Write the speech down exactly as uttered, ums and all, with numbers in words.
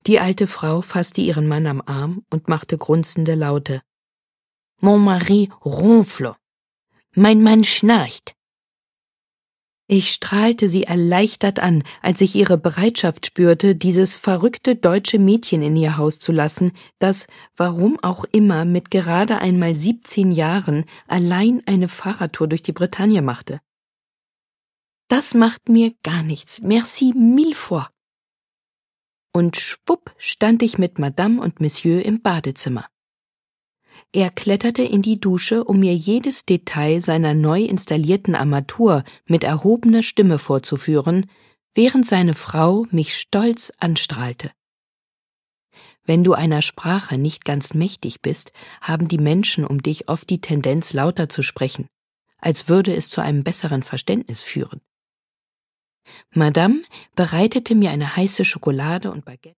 Die alte Frau fasste ihren Mann am Arm und machte grunzende Laute. Mon mari ronfle. Mein Mann schnarcht. Ich strahlte sie erleichtert an, als ich ihre Bereitschaft spürte, dieses verrückte deutsche Mädchen in ihr Haus zu lassen, das, warum auch immer, mit gerade einmal siebzehn Jahren allein eine Fahrradtour durch die Bretagne machte. Das macht mir gar nichts, merci mille fois. Und schwupp stand ich mit Madame und Monsieur im Badezimmer. Er kletterte in die Dusche, um mir jedes Detail seiner neu installierten Armatur mit erhobener Stimme vorzuführen, während seine Frau mich stolz anstrahlte. Wenn du einer Sprache nicht ganz mächtig bist, haben die Menschen um dich oft die Tendenz, lauter zu sprechen, als würde es zu einem besseren Verständnis führen. Madame bereitete mir eine heiße Schokolade und Baguette